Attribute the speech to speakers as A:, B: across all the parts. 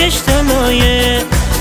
A: برگشت تنایه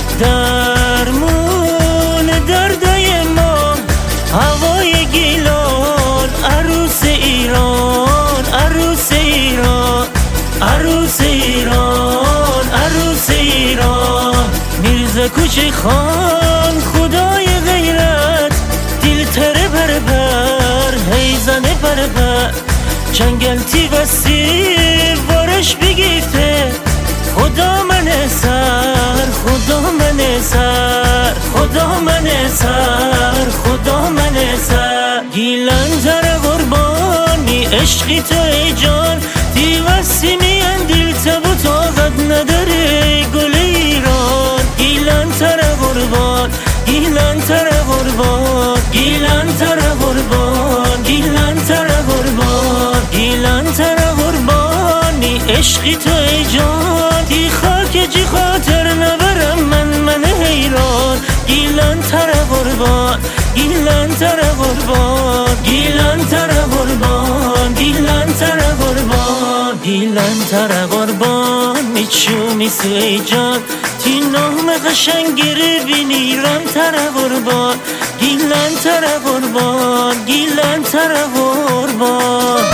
A: درمون دردای ما هوای گیلان عروس ایران عروس ایران عروس ایران عروس ایران میرزا کوچه خان خدای غیرت دل تره بربر هیزنه بربر جنگل تی وسیر وارش بگیفته خدا من سر خدا من سر خدا من سر خدا من سر گیلن تر قربانی عشقی تو ای جان دی وسی میان دل تب و طاقت نداره گل ایران گیلن تر قربان گیلن تر قربان گیلن تر قربان گیلن تر قربان گیلن تر قربانی عشقی تو ای جان دی خاک جی خاطر نبرم من حیران گیلن تر قربان گیلن تر قربان گیلن تر قربان گیلن تر قربان گیلن تر قربان میچومی سوی جان تی نام قشنگی بینی ایران تر قربان گیلن تر قربان گیلن تر قربان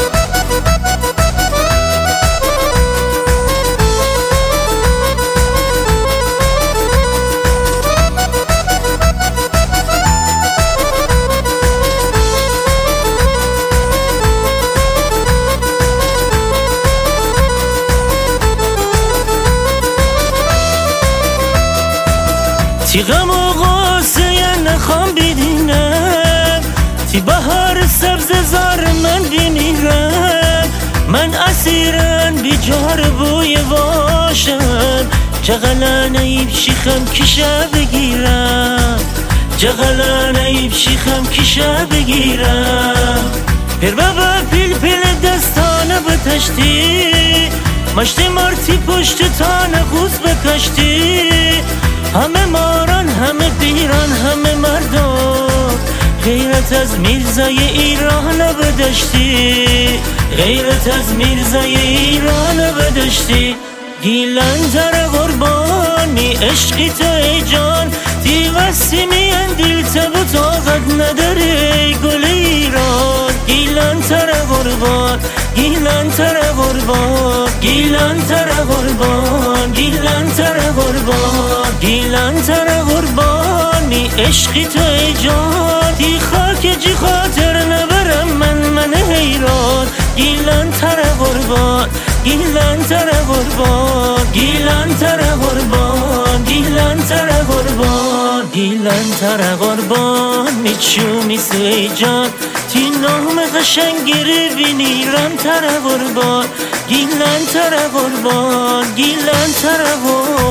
A: تی غم و غصه نخوام بدینم تی بهار سبز زار من بینیرم من اسیرن بیجار بوی واشم جغلان ایب شیخم کشه بگیرم جغلان ایب شیخم کشه بگیرم پر بابا پیل پیل دستانه بتشتی مشتی مارتی پشت تانه خوز بکشتی همه ماران همه پیران همه مردم غیرت از میرزای ایران بدشتی غیرت از میرزای ایران بدشتی گیلن تر قربانی عشقی تو ای جان دی وسی میان دل تب و طاقت نداره گل ایران گیلن تر قربان گیلن تر قربان گیلن تر قربان گیلن تر قربان گیلن تر قربانی عشقی تو ای جان دی خاک جی خاطر نبرم من حیران گیلن تر قربان گیلن تر قربان گیلن تر قربان گیلن تر قربان گیلن تر قربان میچومی سوی جان تی نام قشنگی بینی ایران تر قربان گیلن تر قربان گیلن تر قربان